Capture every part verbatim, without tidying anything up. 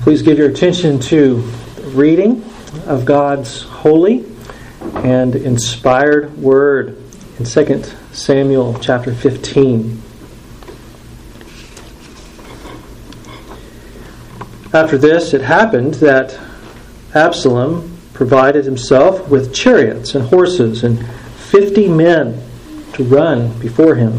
Please give your attention to the reading of God's holy and inspired word in Second Samuel chapter fifteen. After this, it happened that Absalom provided himself with chariots and horses and fifty men to run before him.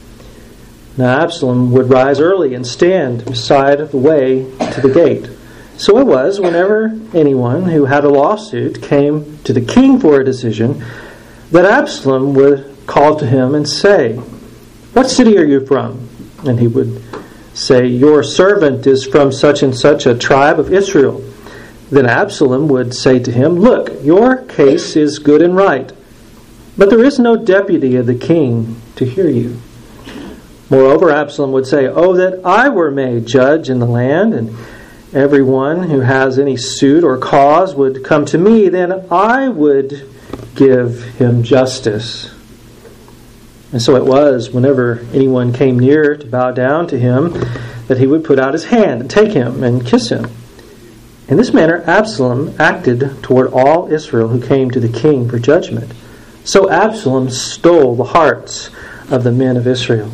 Now Absalom would rise early and stand beside the way to the gate. So it was, whenever anyone who had a lawsuit came to the king for a decision, that Absalom would call to him and say, "What city are you from?" And he would say, "Your servant is from such and such a tribe of Israel." Then Absalom would say to him, "Look, your case is good and right, but there is no deputy of the king to hear you." Moreover, Absalom would say, "Oh, that I were made judge in the land, and everyone who has any suit or cause would come to me, then I would give him justice." And so it was, whenever anyone came near to bow down to him, that he would put out his hand and take him and kiss him. In this manner Absalom acted toward all Israel who came to the king for judgment. So Absalom stole the hearts of the men of Israel.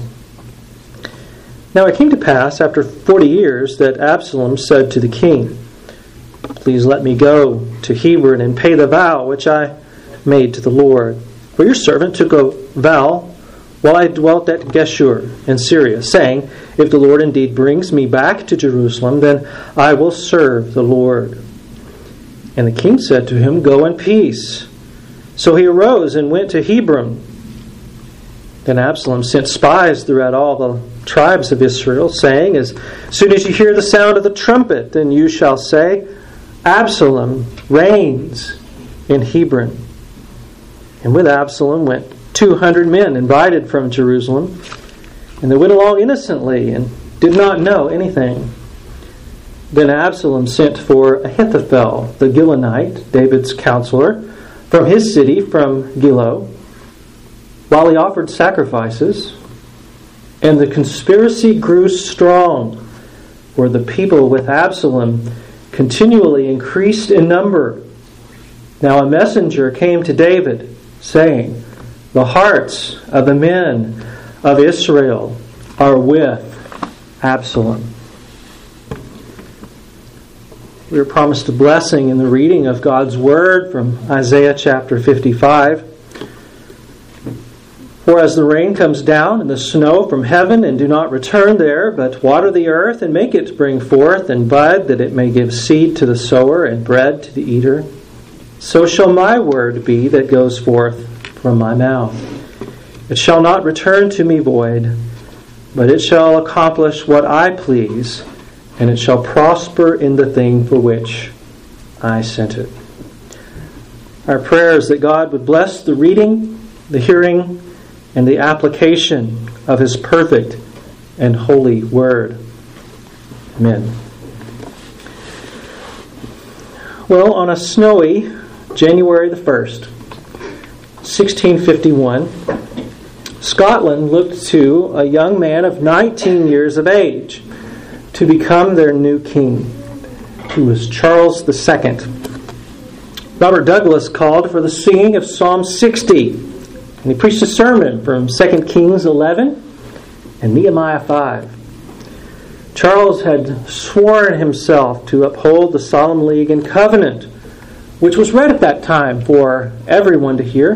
Now it came to pass after forty years that Absalom said to the king, "Please let me go to Hebron and pay the vow which I made to the Lord. For your servant took a vow while I dwelt at Geshur in Syria, saying, 'If the Lord indeed brings me back to Jerusalem, then I will serve the Lord.' And the king said to him, 'Go in peace.' So he arose and went to Hebron. Then Absalom sent spies throughout all the tribes of Israel, saying, 'As soon as you hear the sound of the trumpet, then you shall say, Absalom reigns in Hebron.' And with Absalom went two hundred men invited from Jerusalem, and they went along innocently and did not know anything. Then Absalom sent for Ahithophel, the Gilonite, David's counselor, from his city, from Gilo, while he offered sacrifices, and the conspiracy grew strong, for the people with Absalom continually increased in number. Now a messenger came to David, saying, 'The hearts of the men of Israel are with Absalom.'" We are promised a blessing in the reading of God's Word from Isaiah chapter fifty-five. "For as the rain comes down and the snow from heaven and do not return there, but water the earth and make it bring forth and bud, that it may give seed to the sower and bread to the eater, so shall my word be that goes forth from my mouth. It shall not return to me void, but it shall accomplish what I please, and it shall prosper in the thing for which I sent it." Our prayer is that God would bless the reading, the hearing, and the application of His perfect and holy Word. Amen. Well, on a snowy January the first, sixteen fifty-one, Scotland looked to a young man of nineteen years of age to become their new king. He was Charles the Second. Robert Douglas called for the singing of Psalm sixty, and he preached a sermon from Second Kings eleven and Nehemiah five. Charles had sworn himself to uphold the Solemn League and Covenant, which was read at that time for everyone to hear.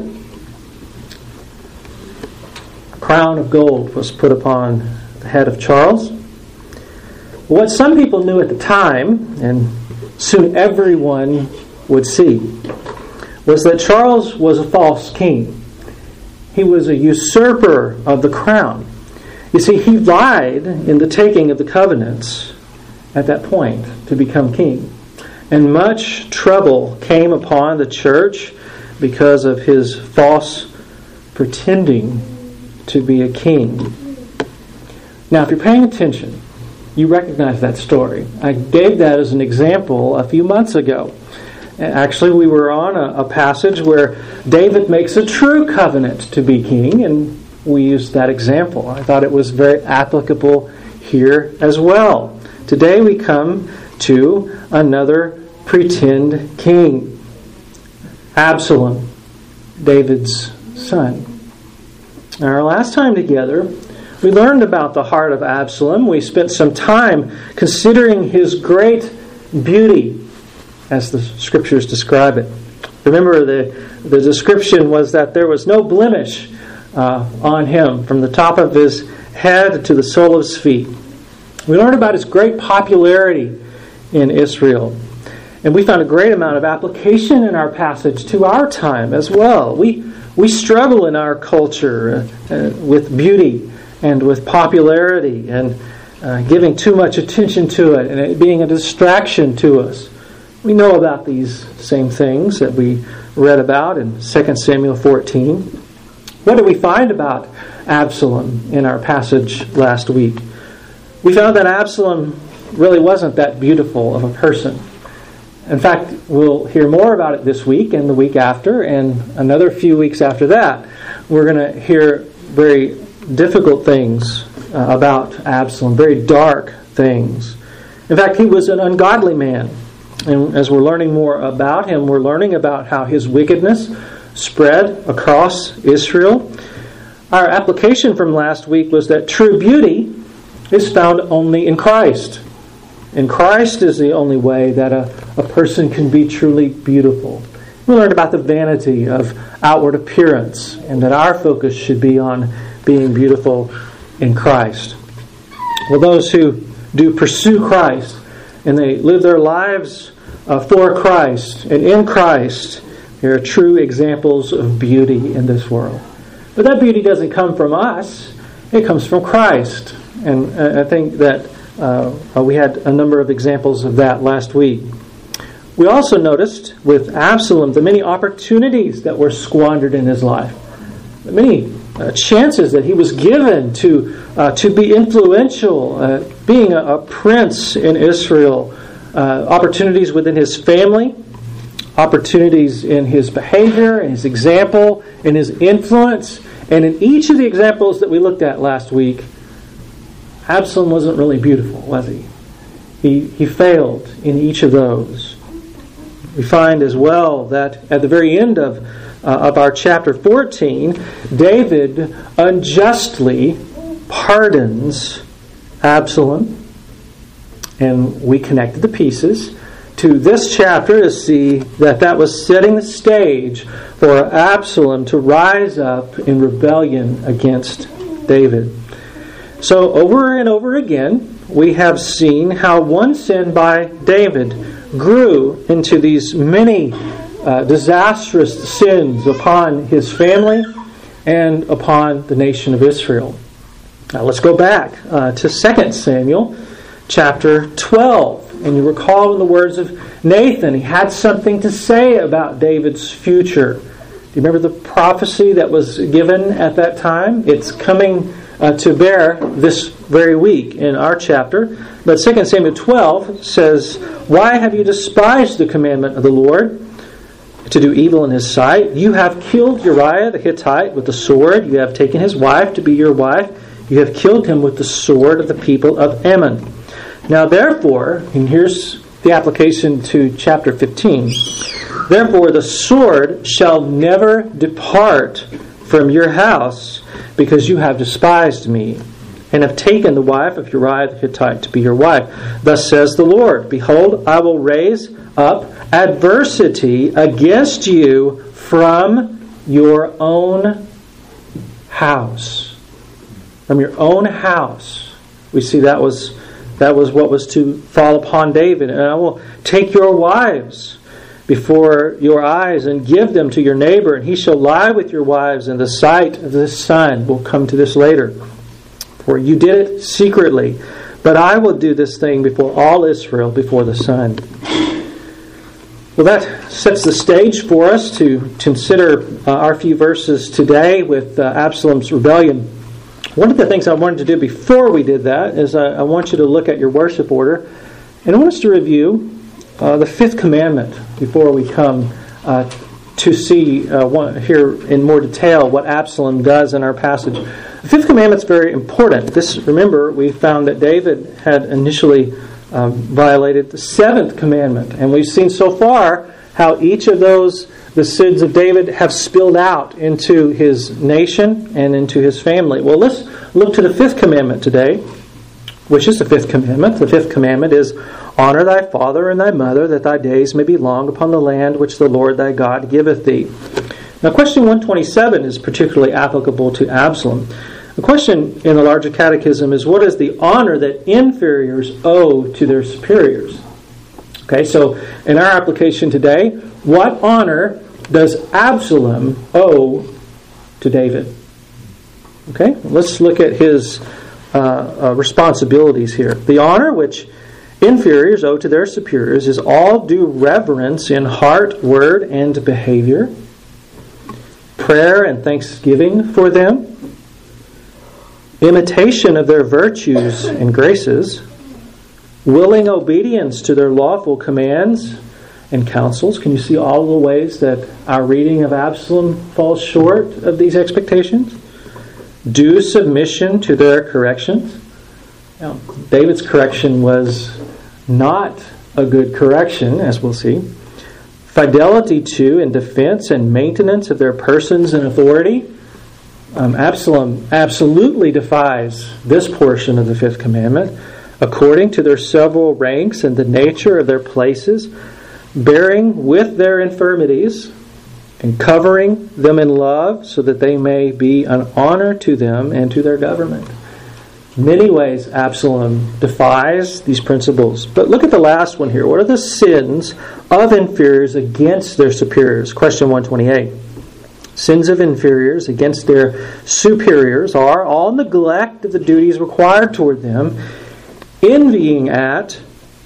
A crown of gold was put upon the head of Charles. What some people knew at the time, and soon everyone would see, was that Charles was a false king. He was a usurper of the crown. You see, he lied in the taking of the covenants at that point to become king. And much trouble came upon the church because of his false pretending to be a king. Now, if you're paying attention, you recognize that story. I gave that as an example a few months ago. Actually, we were on a, a passage where David makes a true covenant to be king, and we used that example. I thought it was very applicable here as well. Today we come to another pretend king, Absalom, David's son. Now, our last time together, we learned about the heart of Absalom. We spent some time considering his great beauty, as the Scriptures describe it. Remember, the, the description was that there was no blemish uh, on him from the top of his head to the sole of his feet. We learned about his great popularity in Israel. And we found a great amount of application in our passage to our time as well. We we struggle in our culture uh, with beauty and with popularity and uh, giving too much attention to it and it being a distraction to us. We know about these same things that we read about in Second Samuel fourteen. What did we find about Absalom in our passage last week? We found that Absalom really wasn't that beautiful of a person. In fact, we'll hear more about it this week and the week after and another few weeks after that. We're going to hear very difficult things uh, about Absalom, very dark things. In fact, he was an ungodly man. And as we're learning more about him, we're learning about how his wickedness spread across Israel. Our application from last week was that true beauty is found only in Christ. And Christ is the only way that a, a person can be truly beautiful. We learned about the vanity of outward appearance and that our focus should be on being beautiful in Christ. Well, those who do pursue Christ and they live their lives uh, for Christ and in Christ, they are true examples of beauty in this world. But that beauty doesn't come from us. It comes from Christ. And I think that uh, we had a number of examples of that last week. We also noticed with Absalom the many opportunities that were squandered in his life. The many uh, chances that he was given to uh, to be influential, uh, being a, a prince in Israel. Uh, opportunities within his family, opportunities in his behavior, in his example, in his influence. And in each of the examples that we looked at last week, Absalom wasn't really beautiful, was he? He, he failed in each of those. We find as well that at the very end of, uh, of our chapter fourteen, David unjustly pardons Absalom. And we connected the pieces to this chapter to see that that was setting the stage for Absalom to rise up in rebellion against David. So over and over again, we have seen how one sin by David grew into these many uh, disastrous sins upon his family and upon the nation of Israel. Now let's go back uh, to Second Samuel chapter twelve. And you recall in the words of Nathan, he had something to say about David's future. Do you remember the prophecy that was given at that time? It's coming uh, to bear this very week in our chapter. But Second Samuel twelve says, "Why have you despised the commandment of the Lord to do evil in his sight? You have killed Uriah the Hittite with the sword. You have taken his wife to be your wife. You have killed him with the sword of the people of Ammon. Now therefore," and here's the application to chapter fifteen, "therefore the sword shall never depart from your house, because you have despised me, and have taken the wife of Uriah the Hittite to be your wife. Thus says the Lord, Behold, I will raise up adversity against you from your own house." From your own house. We see that was that was what was to fall upon David. "And I will take your wives before your eyes and give them to your neighbor, and he shall lie with your wives in the sight of the sun." We'll come to this later. "For you did it secretly, but I will do this thing before all Israel, before the sun." Well, that sets the stage for us to consider uh, our few verses today with uh, Absalom's rebellion. One of the things I wanted to do before we did that is I, I want you to look at your worship order, and I want us to review Uh, the fifth commandment before we come uh, to see uh, one, here in more detail what Absalom does in our passage. The fifth commandment is very important. This, remember, we found that David had initially um, violated the seventh commandment. And we've seen so far how each of those, the sins of David, have spilled out into his nation and into his family. Well, let's look to the fifth commandment today, which is the fifth commandment. The fifth commandment is, honor thy father and thy mother, that thy days may be long upon the land which the Lord thy God giveth thee. Now, question one twenty-seven is particularly applicable to Absalom. The question in the larger catechism is, what is the honor that inferiors owe to their superiors? Okay, so in our application today, what honor does Absalom owe to David? Okay, let's look at his uh, uh, responsibilities here. The honor which inferiors owe to their superiors is all due reverence in heart, word, and behavior, prayer and thanksgiving for them, imitation of their virtues and graces, willing obedience to their lawful commands and counsels. Can you see all the ways that our reading of Absalom falls short of these expectations? Due submission to their corrections. Now, David's correction was not a good correction, as we'll see. Fidelity to and defense and maintenance of their persons and authority. Um, Absalom absolutely defies this portion of the fifth commandment. According to their several ranks and the nature of their places, bearing with their infirmities and covering them in love, so that they may be an honor to them and to their government. In many ways, Absalom defies these principles. But look at the last one here. What are the sins of inferiors against their superiors? Question one twenty-eight. Sins of inferiors against their superiors are all neglect of the duties required toward them, envying at,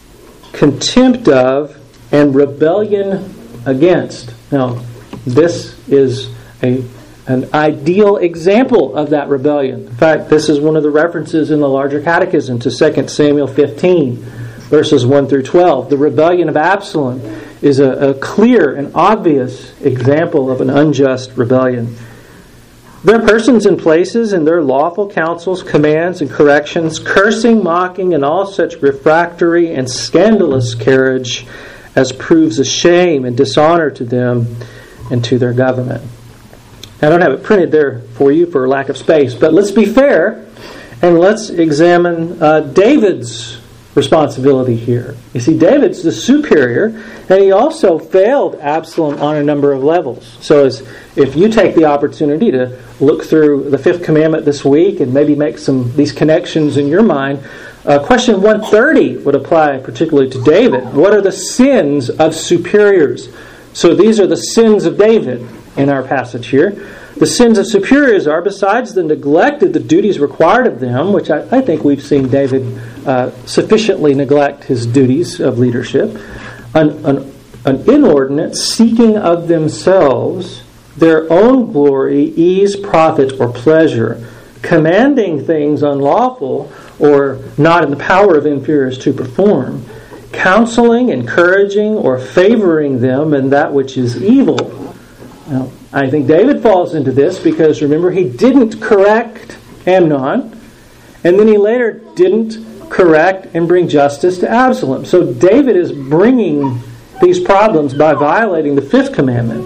contempt of, and rebellion against. Now, this is a an ideal example of that rebellion. In fact, this is one of the references in the larger catechism to Second Samuel fifteen, verses one through twelve. The rebellion of Absalom is a, a clear and obvious example of an unjust rebellion. Their persons and places and their lawful counsels, commands, and corrections, cursing, mocking, and all such refractory and scandalous carriage as proves a shame and dishonor to them and to their government. I don't have it printed there for you for lack of space, but let's be fair and let's examine uh, David's responsibility here. You see, David's the superior, and he also failed Absalom on a number of levels. So as if you take the opportunity to look through the fifth commandment this week and maybe make some these connections in your mind, uh, question one thirty would apply particularly to David. What are the sins of superiors? So these are the sins of David in our passage here. The sins of superiors are, besides the neglect of the duties required of them, which I, I think we've seen David uh, sufficiently neglect his duties of leadership, an, an, an inordinate seeking of themselves, their own glory, ease, profit, or pleasure, commanding things unlawful or not in the power of inferiors to perform, counseling, encouraging, or favoring them in that which is evil. Now, I think David falls into this because, remember, he didn't correct Amnon, and then he later didn't correct and bring justice to Absalom. So David is bringing these problems by violating the fifth commandment.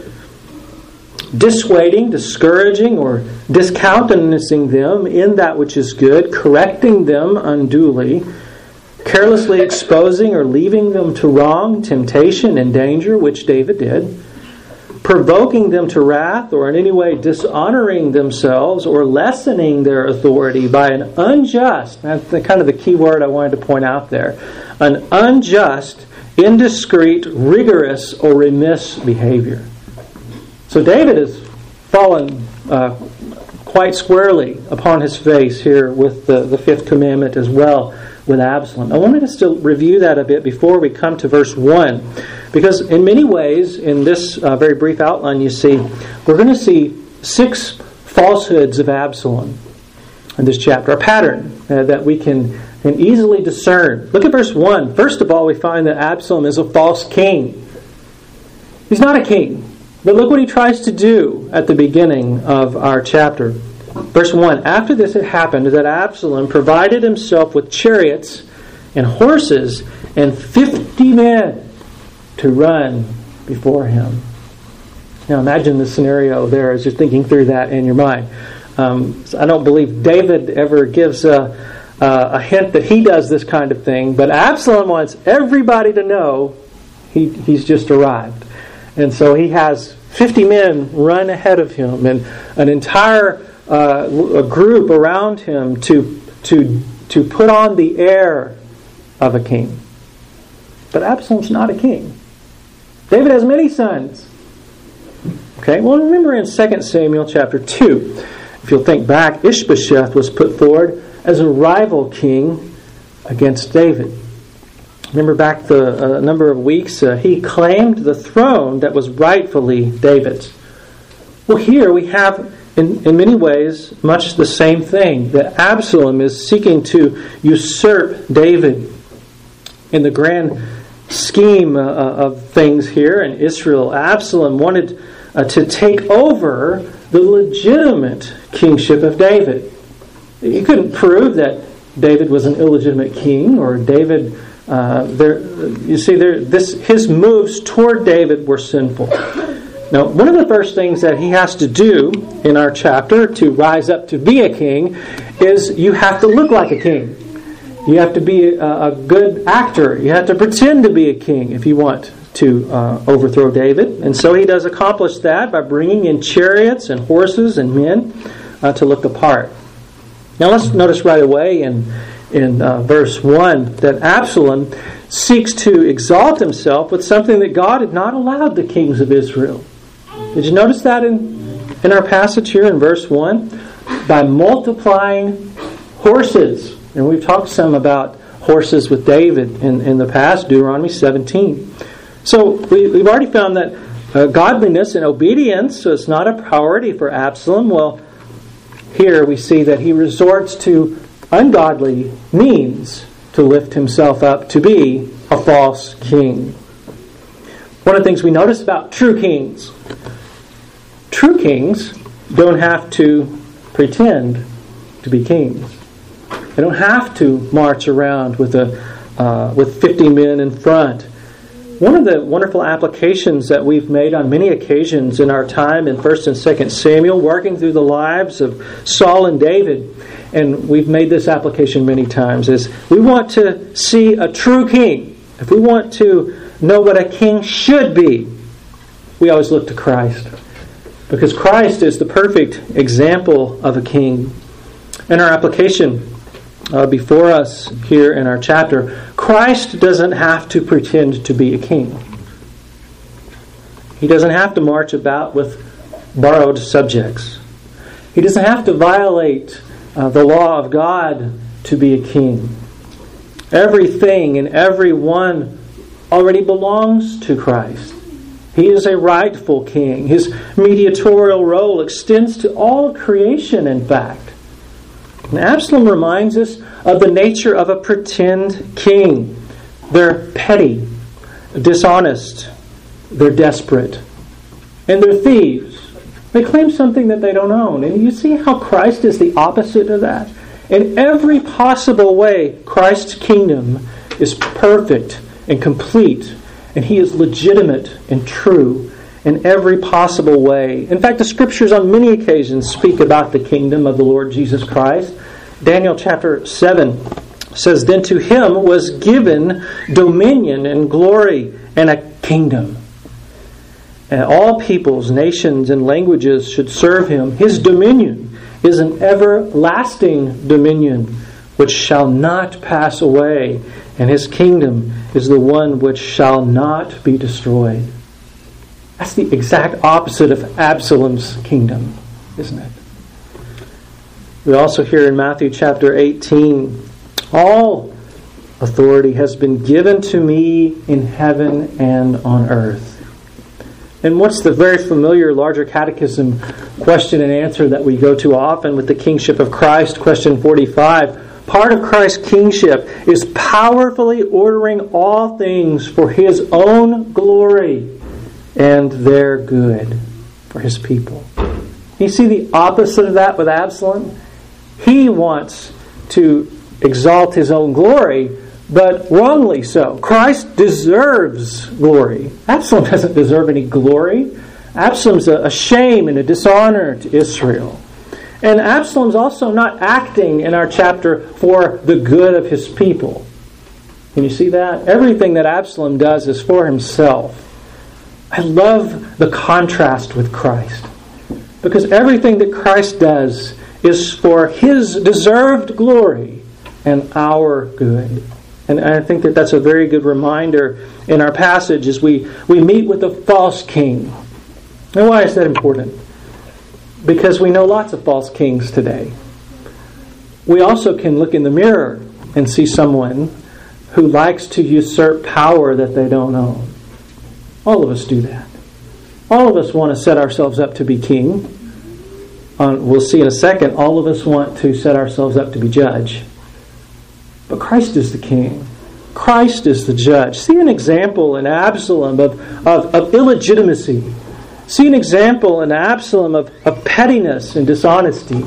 Dissuading, discouraging, or discountenancing them in that which is good, correcting them unduly, carelessly exposing or leaving them to wrong, temptation, and danger, which David did, provoking them to wrath, or in any way dishonoring themselves or lessening their authority by an unjust, that's the kind of the key word I wanted to point out there, an unjust, indiscreet, rigorous, or remiss behavior. So David has fallen uh, quite squarely upon his face here with the, the fifth commandment as well with Absalom. I wanted us to review that a bit before we come to verse one. Because in many ways, in this uh, very brief outline you see, we're going to see six falsehoods of Absalom in this chapter. A pattern uh, that we can, can easily discern. Look at verse one. First of all, we find that Absalom is a false king. He's not a king. But look what he tries to do at the beginning of our chapter. Verse one, after this had happened, that Absalom provided himself with chariots and horses and fifty men to run before him. Now imagine the scenario there as you're thinking through that in your mind. Um, I don't believe David ever gives a, a, a hint that he does this kind of thing, but Absalom wants everybody to know he, he's just arrived. And so he has fifty men run ahead of him and an entire uh, a group around him to, to, to put on the air of a king. But Absalom's not a king. David has many sons. Okay, well remember in Second Samuel chapter two, if you'll think back, Ishbosheth was put forward as a rival king against David. Remember back the uh, number of weeks, uh, he claimed the throne that was rightfully David's. Well, here we have, in, in many ways, much the same thing, that Absalom is seeking to usurp David. In the grand scheme uh, of things here in Israel, Absalom wanted uh, to take over the legitimate kingship of David. He couldn't prove that David was an illegitimate king, or David. Uh, there, you see, there, this his moves toward David were sinful. Now, one of the first things that he has to do in our chapter to rise up to be a king is you have to look like a king. You have to be a, a good actor. You have to pretend to be a king if you want to uh, overthrow David. And so he does accomplish that by bringing in chariots and horses and men uh, to look the part. Now let's notice right away in, in uh, verse one that Absalom seeks to exalt himself with something that God had not allowed the kings of Israel. Did you notice that in, in our passage here in verse one? By multiplying horses. And we've talked some about horses with David in, in the past, Deuteronomy seventeen. So we, we've already found that uh, godliness and obedience is not a priority for Absalom. Well, here we see that he resorts to ungodly means to lift himself up to be a false king. One of the things we notice about true kings, true kings don't have to pretend to be kings. They don't have to march around with a uh, with fifty men in front. One of the wonderful applications that we've made on many occasions in our time in First and Second Samuel, working through the lives of Saul and David, and we've made this application many times, is we want to see a true king. If we want to know what a king should be, we always look to Christ. Because Christ is the perfect example of a king. In our application Uh, before us here in our chapter, Christ doesn't have to pretend to be a king. He doesn't have to march about with borrowed subjects. He doesn't have to violate uh, the law of God to be a king. Everything and everyone already belongs to Christ. He is a rightful king. His mediatorial role extends to all creation, in fact. And Absalom reminds us of the nature of a pretend king. They're petty, dishonest, they're desperate, and they're thieves. They claim something that they don't own. And you see how Christ is the opposite of that? In every possible way, Christ's kingdom is perfect and complete, and He is legitimate and true in every possible way. In fact, the Scriptures on many occasions speak about the kingdom of the Lord Jesus Christ. Daniel chapter seven says, "Then to Him was given dominion and glory and a kingdom. And all peoples, nations, and languages should serve Him. His dominion is an everlasting dominion which shall not pass away, and His kingdom is the one which shall not be destroyed." That's the exact opposite of Absalom's kingdom, isn't it? We also hear in Matthew chapter eighteen, "All authority has been given to me in heaven and on earth." And what's the very familiar larger catechism question and answer that we go to often with the kingship of Christ? Question forty-five. Part of Christ's kingship is powerfully ordering all things for His own glory and their good, for His people. You see the opposite of that with Absalom? He wants to exalt his own glory, but wrongly so. Christ deserves glory. Absalom doesn't deserve any glory. Absalom's a, a shame and a dishonor to Israel. And Absalom's also not acting in our chapter for the good of his people. Can you see that? Everything that Absalom does is for himself. I love the contrast with Christ. Because everything that Christ does is for his deserved glory and our good. And I think that that's a very good reminder in our passage as we, we meet with the false king. And why is that important? Because we know lots of false kings today. We also can look in the mirror and see someone who likes to usurp power that they don't own. All of us do that. All of us want to set ourselves up to be king. Uh, we'll see in a second, all of us want to set ourselves up to be judge. But Christ is the king. Christ is the judge. See an example in Absalom of, of, of illegitimacy. See an example in Absalom of, of pettiness and dishonesty.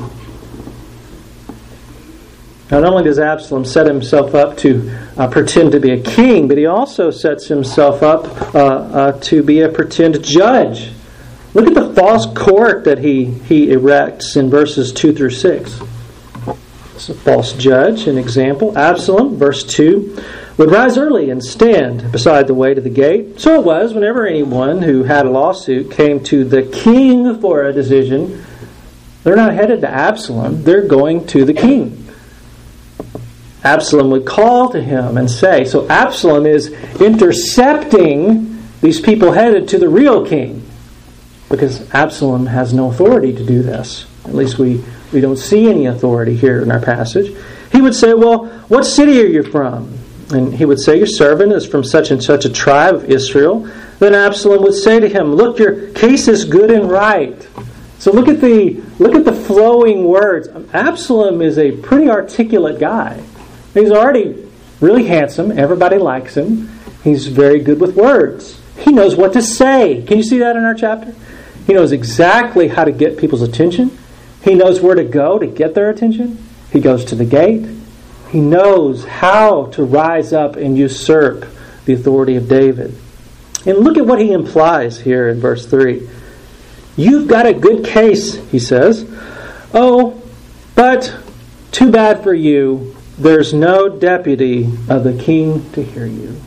Not only does Absalom set himself up to uh, pretend to be a king, but he also sets himself up uh, uh, to be a pretend judge. Look at the false court that he, he erects in verses two through six. It's a false judge, an example. Absalom, verse two, would rise early and stand beside the way to the gate. So it was, whenever anyone who had a lawsuit came to the king for a decision, they're not headed to Absalom, they're going to the king. Absalom would call to him and say, so Absalom is intercepting these people headed to the real king. Because Absalom has no authority to do this. At least we, we don't see any authority here in our passage. He would say, well, what city are you from? And he would say, your servant is from such and such a tribe of Israel. Then Absalom would say to him, look, your case is good and right. So look at the look at the flowing words. Absalom is a pretty articulate guy. He's already really handsome. Everybody likes him. He's very good with words. He knows what to say. Can you see that in our chapter? He knows exactly how to get people's attention. He knows where to go to get their attention. He goes to the gate. He knows how to rise up and usurp the authority of David. And look at what he implies here in verse three. You've got a good case, he says. Oh, but too bad for you. There's no deputy of the king to hear you.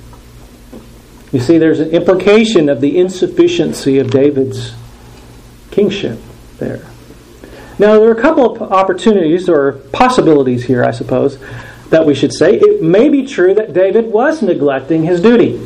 You see, there's an implication of the insufficiency of David's kingship there. Now, there are a couple of opportunities or possibilities here, I suppose, that we should say. It may be true that David was neglecting his duty.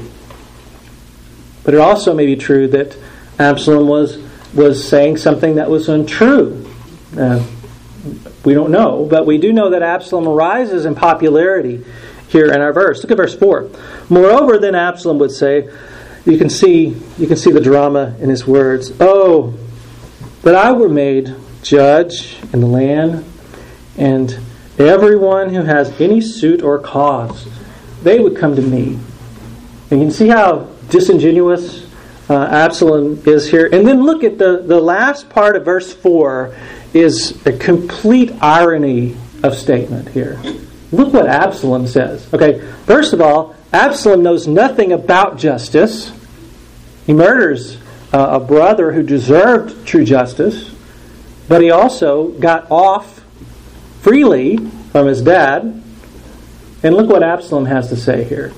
But it also may be true that Absalom was, was saying something that was untrue. Uh, we don't know, but we do know that Absalom rises in popularity here in our verse. Look at verse four. Moreover, then Absalom would say, you can see, you can see the drama in his words. Oh, that I were made judge in the land, and everyone who has any suit or cause, they would come to me. And you can see how disingenuous uh, Absalom is here. And then look at the, the last part of verse four is a complete irony of statement here. Look what Absalom says. Okay, first of all, Absalom knows nothing about justice. He murders uh, a brother who deserved true justice, but he also got off freely from his dad. And look what Absalom has to say here.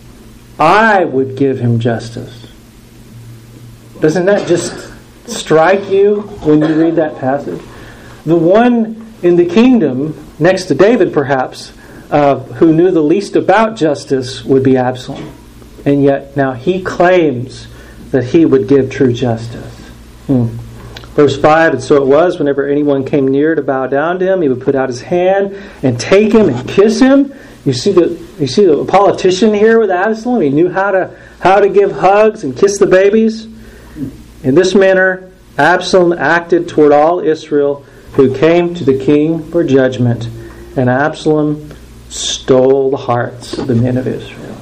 I would give him justice. Doesn't that just strike you when you read that passage? The one in the kingdom, next to David perhaps, uh, who knew the least about justice would be Absalom. And yet now he claims that he would give true justice. Hmm. Verse five, and so it was, whenever anyone came near to bow down to him, he would put out his hand and take him and kiss him. You see the you see the politician here with Absalom? He knew how to how to give hugs and kiss the babies. In this manner, Absalom acted toward all Israel who came to the king for judgment, and Absalom stole the hearts of the men of Israel.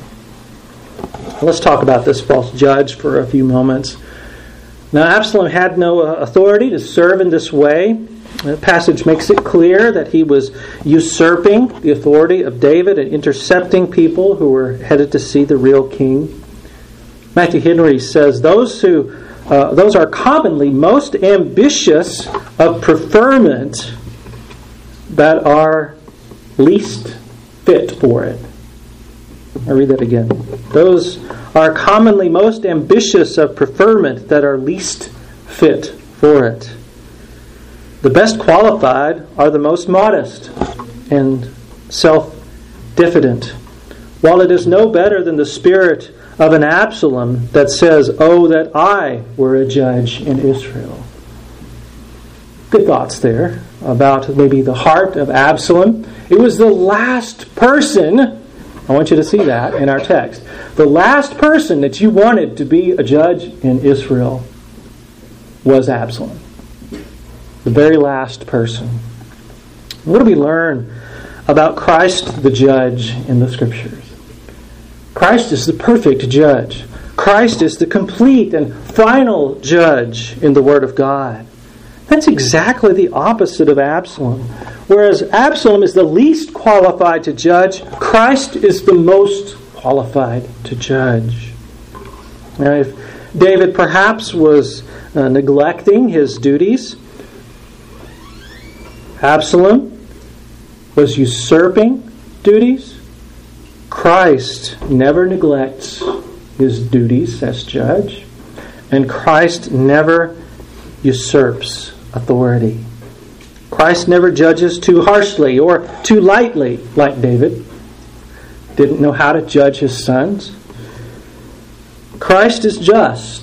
Let's talk about this false judge for a few moments. Now, Absalom had no authority to serve in this way. The passage makes it clear that he was usurping the authority of David and intercepting people who were headed to see the real king. Matthew Henry says, those who uh, those are commonly most ambitious of preferment that are least fit for it. I read that again. Those are commonly most ambitious of preferment that are least fit for it. The best qualified are the most modest and self-diffident. While it is no better than the spirit of an Absalom that says, "Oh, that I were a judge in Israel." Good thoughts there about maybe the heart of Absalom. It was the last person, I want you to see that in our text, the last person that you wanted to be a judge in Israel was Absalom. The very last person. What do we learn about Christ the judge in the Scriptures? Christ is the perfect judge. Christ is the complete and final judge in the Word of God. That's exactly the opposite of Absalom. Whereas Absalom is the least qualified to judge, Christ is the most qualified to judge. Now, if David perhaps was uh, neglecting his duties, Absalom was usurping duties, Christ never neglects his duties as judge, and Christ never usurps authority. Christ never judges too harshly or too lightly like David. Didn't know how to judge his sons. Christ is just.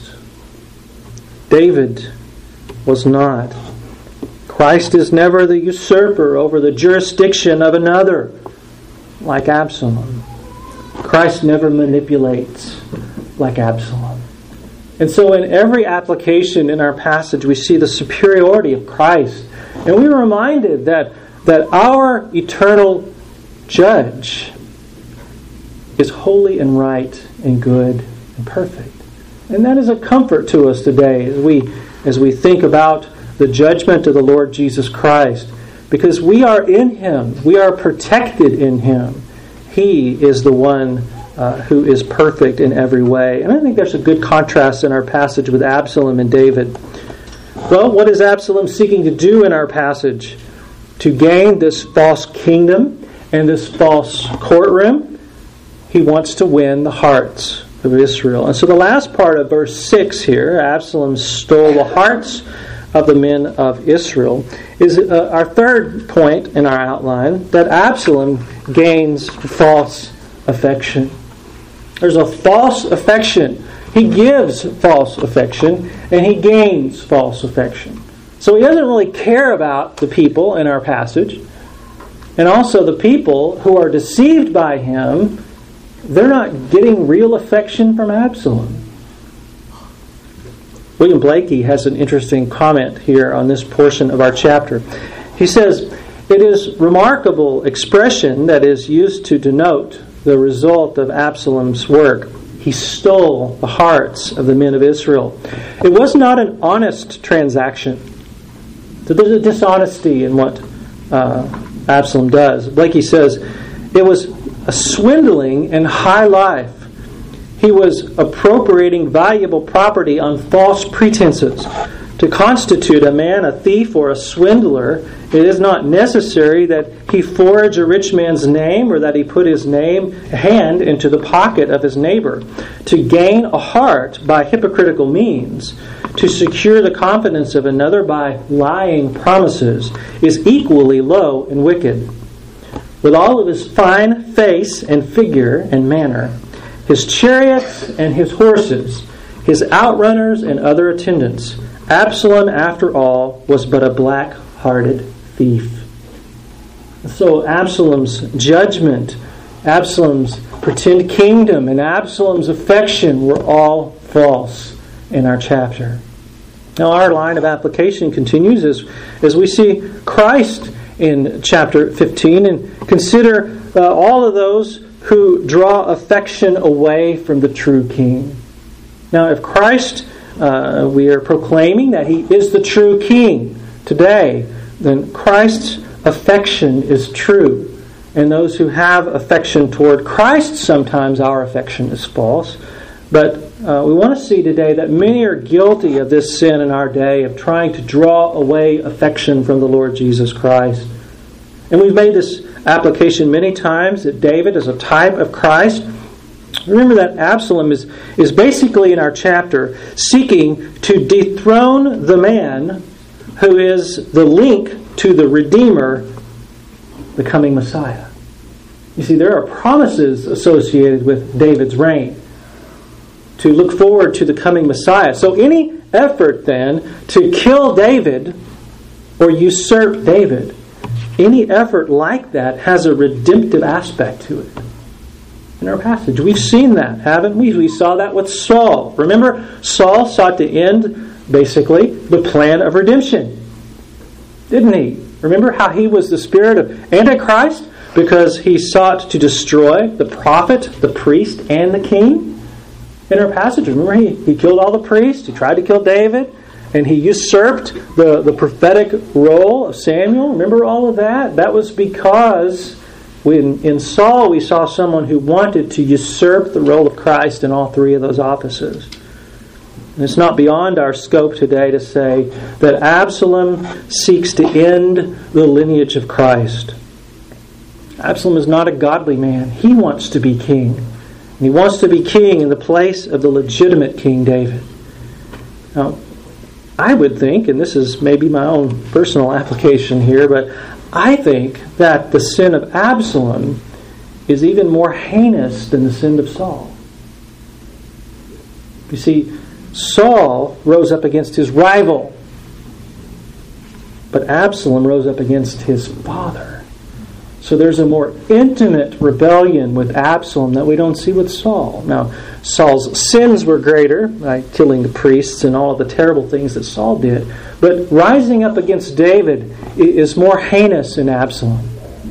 David was not. Christ is never the usurper over the jurisdiction of another like Absalom. Christ never manipulates like Absalom. And so in every application in our passage, we see the superiority of Christ. And we're reminded that, that our eternal judge is holy and right and good and perfect. And that is a comfort to us today as we, as we think about the judgment of the Lord Jesus Christ. Because we are in Him. We are protected in Him. He is the one uh, who is perfect in every way. And I think there's a good contrast in our passage with Absalom and David. Well, what is Absalom seeking to do in our passage? To gain this false kingdom and this false courtroom, he wants to win the hearts of Israel. And so the last part of verse six here, Absalom stole the hearts of the men of Israel, is uh, our third point in our outline, that Absalom gains false affection. There's a false affection. He gives false affection, and he gains false affection. So he doesn't really care about the people in our passage. And also the people who are deceived by him, they're not getting real affection from Absalom. William Blakey has an interesting comment here on this portion of our chapter. He says, "It is remarkable expression that is used to denote the result of Absalom's work. He stole the hearts of the men of Israel. It was not an honest transaction." So there's a dishonesty in what uh, Absalom does. Blakey says, it was a swindling and high life. He was appropriating valuable property on false pretenses. To constitute a man a thief or a swindler, it is not necessary that he forge a rich man's name or that he put his name hand into the pocket of his neighbor. To gain a heart by hypocritical means, to secure the confidence of another by lying promises, is equally low and wicked. With all of his fine face and figure and manner, his chariots and his horses, his outrunners and other attendants, Absalom, after all, was but a black-hearted thief. So Absalom's judgment, Absalom's pretend kingdom, and Absalom's affection were all false in our chapter. Now our line of application continues as, as we see Christ in chapter fifteen and consider uh, all of those who draw affection away from the true King. Now, if Christ, uh, we are proclaiming that He is the true King today, then Christ's affection is true. And those who have affection toward Christ, sometimes our affection is false. But uh, we want to see today that many are guilty of this sin in our day, of trying to draw away affection from the Lord Jesus Christ. And we've made this application many times, that David is a type of Christ. Remember that Absalom is, is basically in our chapter seeking to dethrone the man who is the link to the Redeemer, the coming Messiah. You see, there are promises associated with David's reign to look forward to the coming Messiah. So any effort then to kill David or usurp David, any effort like that has a redemptive aspect to it. In our passage, we've seen that, haven't we? We saw that with Saul. Remember, Saul sought to end, basically, the plan of redemption. Didn't he? Remember how he was the spirit of Antichrist? Because he sought to destroy the prophet, the priest, and the king. In our passage, remember, he, he killed all the priests. He tried to kill David. And he usurped the, the prophetic role of Samuel. Remember all of that? That was because when, in Saul we saw someone who wanted to usurp the role of Christ in all three of those offices. And it's not beyond our scope today to say that Absalom seeks to end the lineage of Christ. Absalom is not a godly man. He wants to be king. And he wants to be king in the place of the legitimate King David. Now, I would think, and this is maybe my own personal application here, but I think that the sin of Absalom is even more heinous than the sin of Saul. You see, Saul rose up against his rival, but Absalom rose up against his father. So there's a more intimate rebellion with Absalom that we don't see with Saul. Now, Saul's sins were greater, like killing the priests and all of the terrible things that Saul did. But rising up against David is more heinous in Absalom.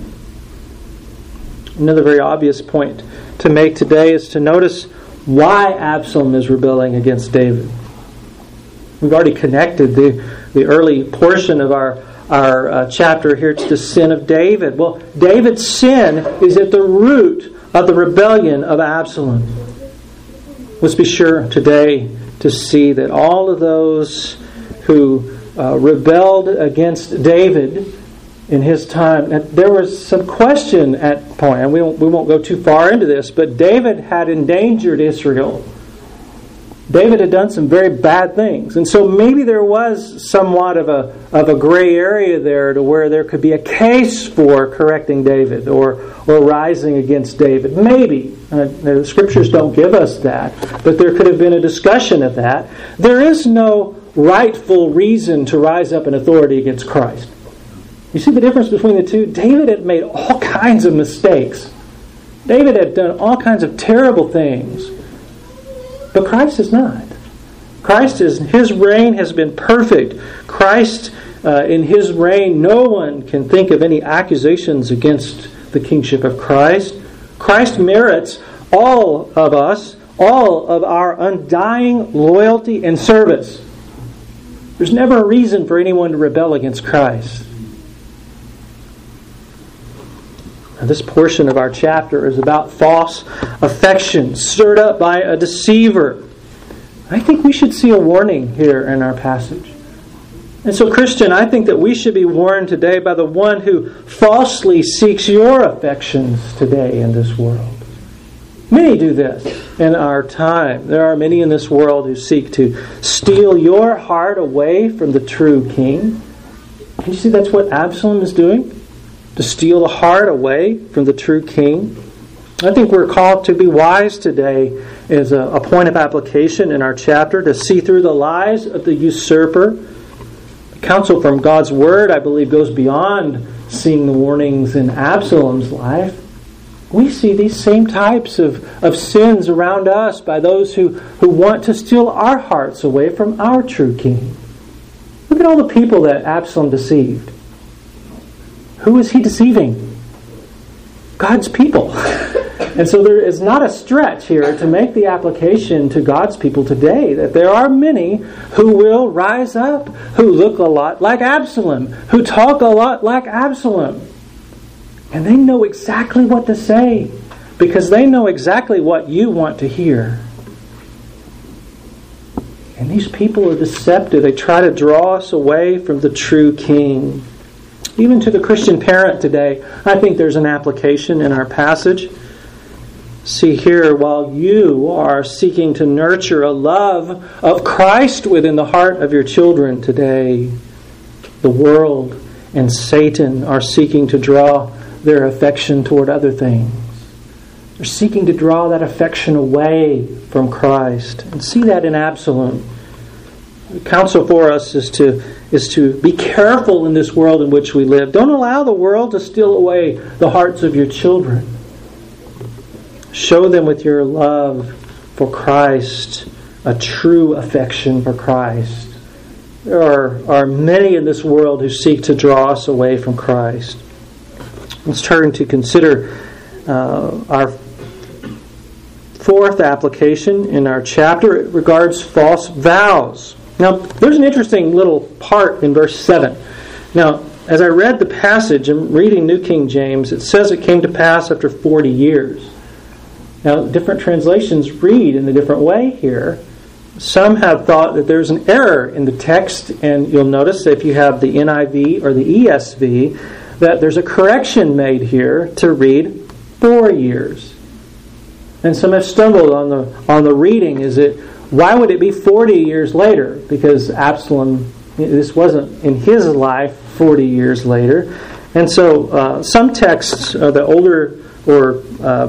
Another very obvious point to make today is to notice why Absalom is rebelling against David. We've already connected the, the early portion of our our uh, chapter here to the sin of David. Well, David's sin is at the root of the rebellion of Absalom. Let's be sure today to see that all of those who uh, rebelled against David in his time, there was some question at point, and we won't, we won't go too far into this, but David had endangered Israel. David had done some very bad things. And so maybe there was somewhat of a of a gray area there to where there could be a case for correcting David or, or rising against David. Maybe. Uh, the Scriptures don't give us that. But there could have been a discussion of that. There is no rightful reason to rise up in authority against Christ. You see the difference between the two? David had made all kinds of mistakes. David had done all kinds of terrible things. But Christ is not. Christ is, His reign has been perfect. Christ, uh, in His reign, no one can think of any accusations against the kingship of Christ. Christ merits all of us, all of our undying loyalty and service. There's never a reason for anyone to rebel against Christ. Now, this portion of our chapter is about false affection stirred up by a deceiver. I think we should see a warning here in our passage. And so, Christian, I think that we should be warned today by the one who falsely seeks your affections today in this world. Many do this in our time. There are many in this world who seek to steal your heart away from the true king. Can you see that's what Absalom is doing? To steal the heart away from the true king. I think we're called to be wise today as a, a point of application in our chapter, to see through the lies of the usurper. The counsel from God's Word, I believe, goes beyond seeing the warnings in Absalom's life. We see these same types of, of sins around us by those who, who want to steal our hearts away from our true king. Look at all the people that Absalom deceived. Who is he deceiving? God's people. And so there is not a stretch here to make the application to God's people today that there are many who will rise up, who look a lot like Absalom, who talk a lot like Absalom. And they know exactly what to say because they know exactly what you want to hear. And these people are deceptive. They try to draw us away from the true King. Even to the Christian parent today, I think there's an application in our passage. See here, while you are seeking to nurture a love of Christ within the heart of your children today, the world and Satan are seeking to draw their affection toward other things. They're seeking to draw that affection away from Christ. And see that in Absalom. The counsel for us is to, is to be careful in this world in which we live. Don't allow the world to steal away the hearts of your children. Show them with your love for Christ, a true affection for Christ. There are, are many in this world who seek to draw us away from Christ. Let's turn to consider uh, our fourth application in our chapter. It regards false vows. Now, there's an interesting little part in verse seven. Now, as I read the passage, I'm reading New King James, it says it came to pass after forty years. Now, different translations read in a different way here. Some have thought that there's an error in the text, and you'll notice if you have the N I V or the E S V, that there's a correction made here to read four years. And some have stumbled on the on the reading. Is it why would it be forty years later? Because Absalom, this wasn't in his life forty years later. And so uh, some texts, uh, the older or uh,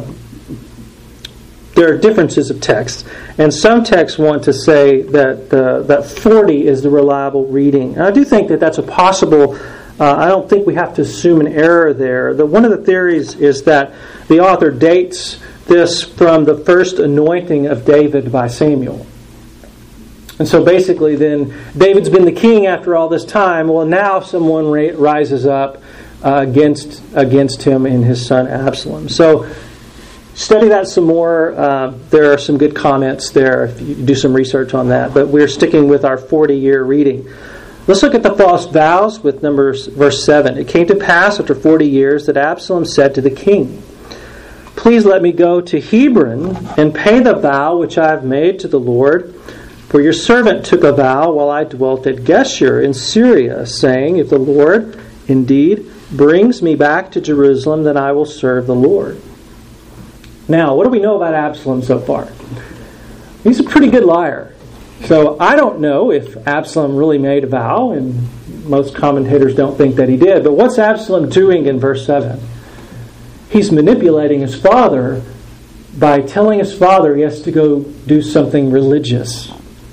there are differences of text, and some texts want to say that uh, that forty is the reliable reading. And I do think that that's a possible. Uh, I don't think we have to assume an error there. The, one of the theories is that the author dates this from the first anointing of David by Samuel. And so basically then, David's been the king after all this time. Well, now someone ra- rises up uh, against against him and his son Absalom. So study that some more. Uh, there are some good comments there if you do some research on that. But we're sticking with our forty-year reading. Let's look at the false vows with numbers, verse seven. It came to pass after forty years that Absalom said to the king, "Please let me go to Hebron and pay the vow which I have made to the Lord. For your servant took a vow while I dwelt at Geshur in Syria, saying, If the Lord indeed brings me back to Jerusalem, then I will serve the Lord." Now, what do we know about Absalom so far? He's a pretty good liar. So I don't know if Absalom really made a vow, and most commentators don't think that he did. But what's Absalom doing in verse seven? He's manipulating his father by telling his father he has to go do something religious.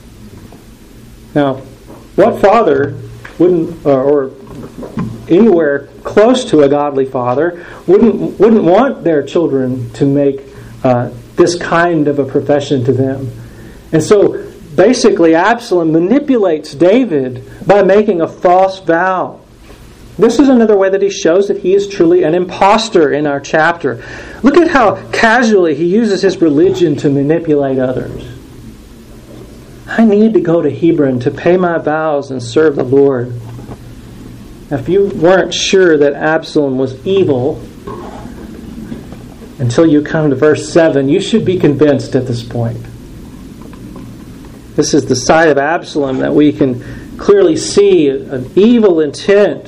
Now, what father wouldn't, or, or anywhere close to a godly father, wouldn't wouldn't want their children to make uh, this kind of a profession to them? And so, basically, Absalom manipulates David by making a false vow. This is another way that he shows that he is truly an imposter in our chapter. Look at how casually he uses his religion to manipulate others. I need to go to Hebron to pay my vows and serve the Lord. Now, if you weren't sure that Absalom was evil until you come to verse seven, you should be convinced at this point. This is the side of Absalom that we can clearly see an evil intent.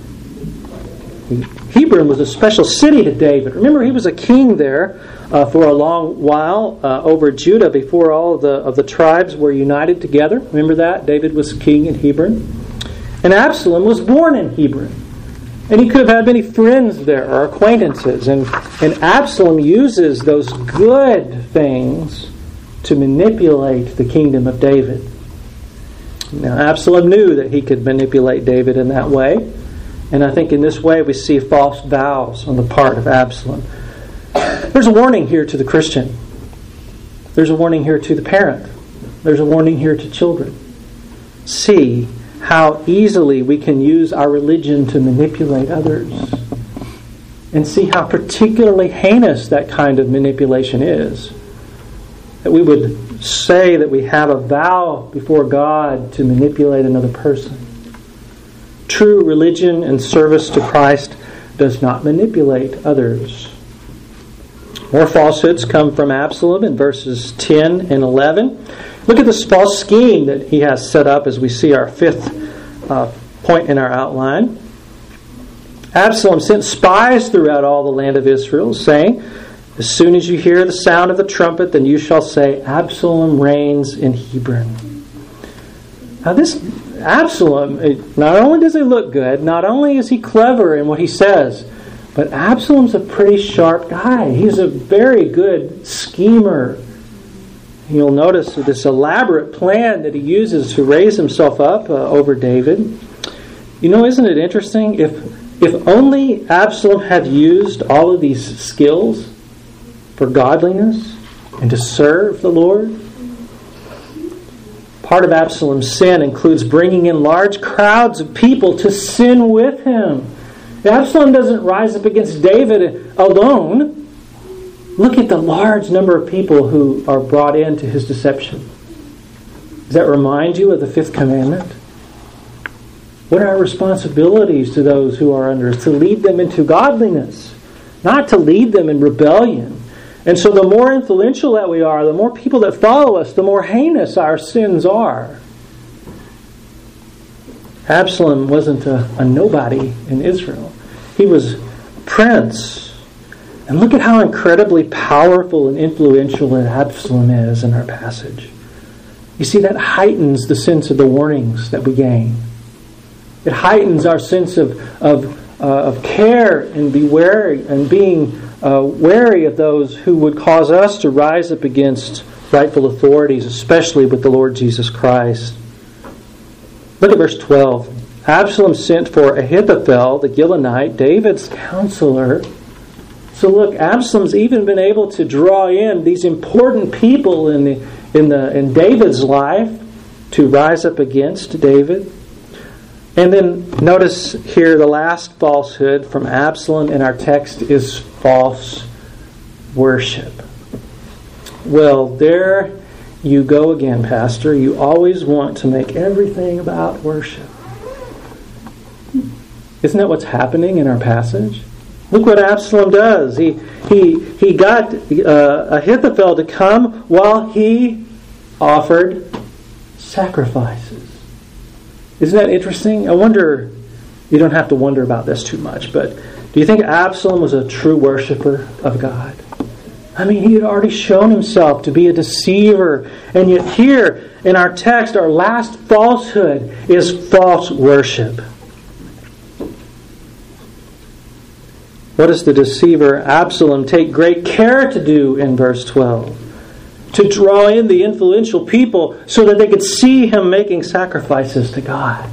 Hebron was a special city to David. Remember, he was a king there uh, for a long while uh, over Judah before all of the of the tribes were united together. Remember that? David was king in Hebron. And Absalom was born in Hebron. And he could have had many friends there or acquaintances. And, and Absalom uses those good things to manipulate the kingdom of David. Now, Absalom knew that he could manipulate David in that way. And I think in this way we see false vows on the part of Absalom. There's a warning here to the Christian. There's a warning here to the parent. There's a warning here to children. See how easily we can use our religion to manipulate others. and see how particularly heinous that kind of manipulation is. That we would say that we have a vow before God to manipulate another person. True religion and service to Christ does not manipulate others. More falsehoods come from Absalom in verses ten and eleven. Look at this false scheme that he has set up as we see our fifth uh, point in our outline. Absalom sent spies throughout all the land of Israel, saying, "As soon as you hear the sound of the trumpet, then you shall say, Absalom reigns in Hebron." Now this Absalom, not only does he look good, not only is he clever in what he says, but Absalom's a pretty sharp guy. He's a very good schemer. You'll notice this elaborate plan that he uses to raise himself up uh, over David. You know, isn't it interesting? If, if only Absalom had used all of these skills for godliness and to serve the Lord. Part of Absalom's sin includes bringing in large crowds of people to sin with him. Absalom doesn't rise up against David alone. Look at the large number of people who are brought into his deception. Does that remind you of the fifth commandment? What are our responsibilities to those who are under us? To lead them into godliness, not to lead them in rebellion. And so the more influential that we are, the more people that follow us, the more heinous our sins are. Absalom wasn't a, a nobody in Israel. He was a prince. And look at how incredibly powerful and influential that Absalom is in our passage. You see, that heightens the sense of the warnings that we gain. It heightens our sense of of, uh, of care and be wary and being uh, wary of those who would cause us to rise up against rightful authorities, especially with the Lord Jesus Christ. Look at verse twelve. Absalom sent for Ahithophel, the Gilonite, David's counselor. So look, Absalom's even been able to draw in these important people in the in the in David's life to rise up against David. And then notice here the last falsehood from Absalom in our text is false worship. Well, there you go again, Pastor. You always want to make everything about worship. Isn't that what's happening in our passage? Look what Absalom does. He he he got uh, Ahithophel to come while he offered sacrifices. Isn't that interesting? I wonder, you don't have to wonder about this too much, but do you think Absalom was a true worshiper of God? I mean, he had already shown himself to be a deceiver, and yet here in our text, our last falsehood is false worship. What does the deceiver Absalom take great care to do in verse twelve? To draw in the influential people so that they could see him making sacrifices to God.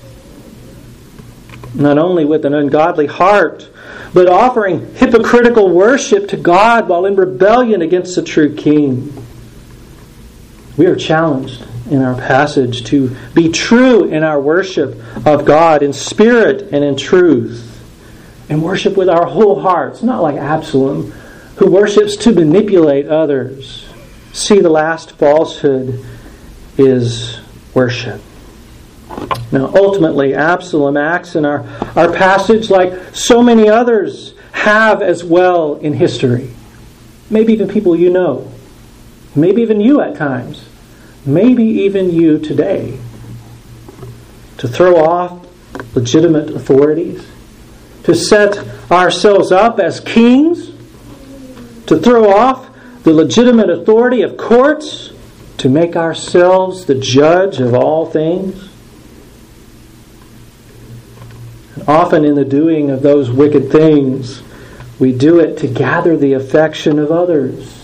Not only with an ungodly heart, but offering hypocritical worship to God while in rebellion against the true King. We are challenged in our passage to be true in our worship of God in spirit and in truth. And worship with our whole hearts, not like Absalom, who worships to manipulate others. See, the last falsehood is worship. Now, ultimately, Absalom acts in our, our passage like so many others have as well in history. Maybe even people you know. Maybe even you at times. Maybe even you today. To throw off legitimate authorities. To set ourselves up as kings. To throw off the legitimate authority of courts, to make ourselves the judge of all things. And often in the doing of those wicked things, we do it to gather the affection of others.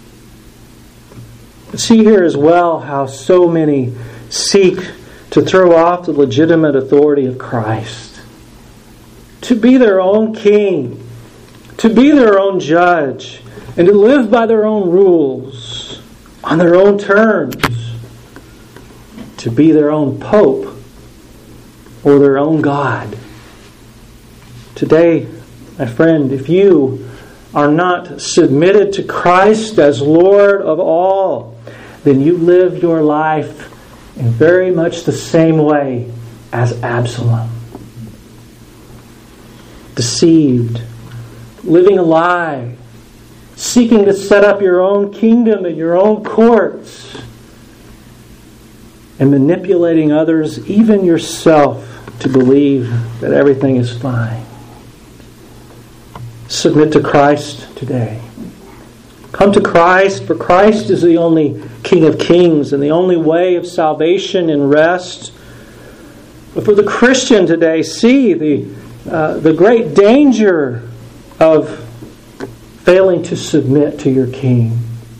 See here as well how so many seek to throw off the legitimate authority of Christ. To be their own king. To be their own judge. And to live by their own rules, on their own terms, to be their own pope or their own God. Today, My friend, if you are not submitted to Christ as Lord of all, then you live your life in very much the same way as Absalom. Deceived, living a lie, seeking to set up your own kingdom and your own courts, and manipulating others, even yourself, to believe that everything is fine. Submit to Christ today. Come to Christ, for Christ is the only King of Kings and the only way of salvation and rest. But for the Christian today, see the, uh, the great danger of failing to submit to your King.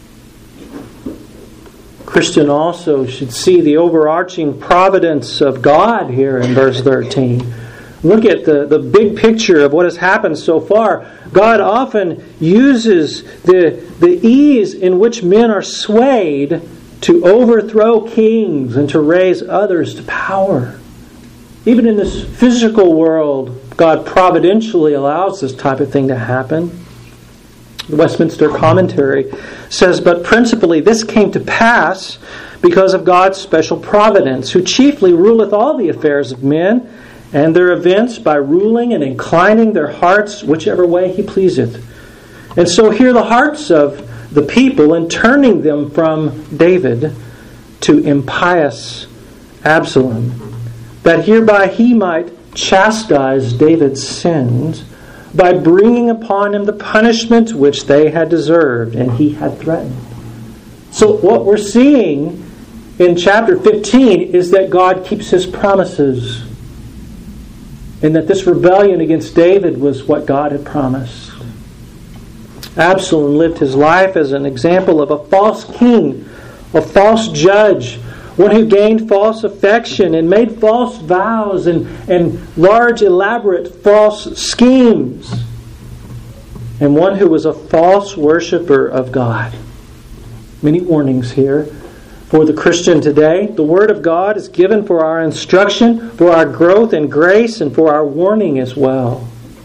Christian also should see the overarching providence of God here in verse thirteen. Look at the, the big picture of what has happened so far. God often uses the, the ease in which men are swayed to overthrow kings and to raise others to power. Even in this physical world, God providentially allows this type of thing to happen. The Westminster Commentary says, "But principally this came to pass because of God's special providence, who chiefly ruleth all the affairs of men, and their events by ruling and inclining their hearts whichever way He pleaseth. And so here the hearts of the people, and turning them from David to impious Absalom, that hereby he might chastise David's sins, by bringing upon him the punishment which they had deserved and he had threatened." So what we're seeing in chapter fifteen is that God keeps His promises, and that this rebellion against David was what God had promised. Absalom lived his life as an example of a false king, a false judge, one who gained false affection and made false vows and, and large, elaborate false schemes, and one who was a false worshiper of God. Many warnings here for the Christian today. The Word of God is given for our instruction, for our growth in grace, and for our warning as well.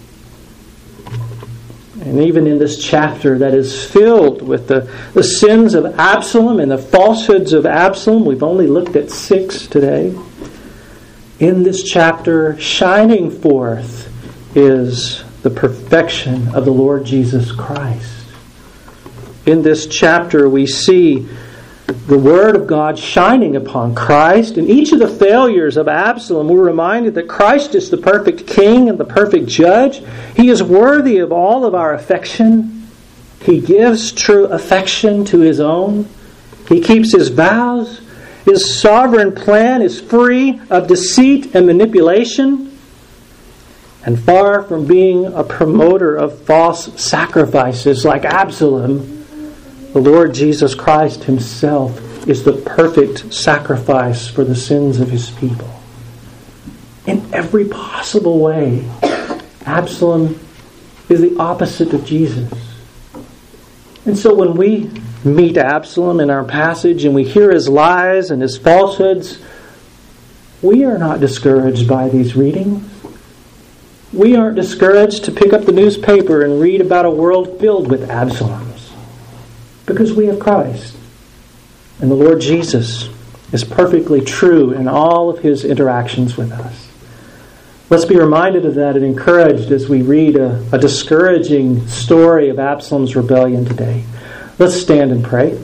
And even in this chapter that is filled with the, the sins of Absalom and the falsehoods of Absalom, we've only looked at six today. In this chapter, shining forth is the perfection of the Lord Jesus Christ. In this chapter, we see the Word of God shining upon Christ. In each of the failures of Absalom, we're reminded that Christ is the perfect King and the perfect Judge. He is worthy of all of our affection. He gives true affection to His own. He keeps His vows. His sovereign plan is free of deceit and manipulation. And far from being a promoter of false sacrifices like Absalom, the Lord Jesus Christ Himself is the perfect sacrifice for the sins of His people. In every possible way, Absalom is the opposite of Jesus. And so when we meet Absalom in our passage and we hear his lies and his falsehoods, we are not discouraged by these readings. We aren't discouraged to pick up the newspaper and read about a world filled with Absaloms. Because we have Christ. And the Lord Jesus is perfectly true in all of His interactions with us. Let's be reminded of that and encouraged as we read a, a discouraging story of Absalom's rebellion today. Let's stand and pray.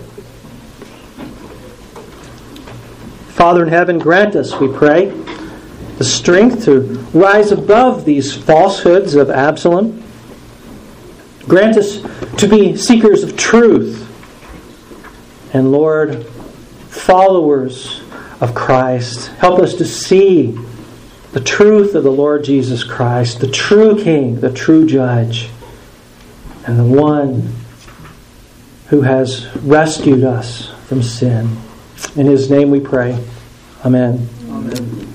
Father in heaven, grant us, we pray, the strength to rise above these falsehoods of Absalom. Grant us to be seekers of truth. And Lord, followers of Christ, help us to see the truth of the Lord Jesus Christ, the true King, the true Judge, and the one who has rescued us from sin. In His name we pray. Amen. Amen.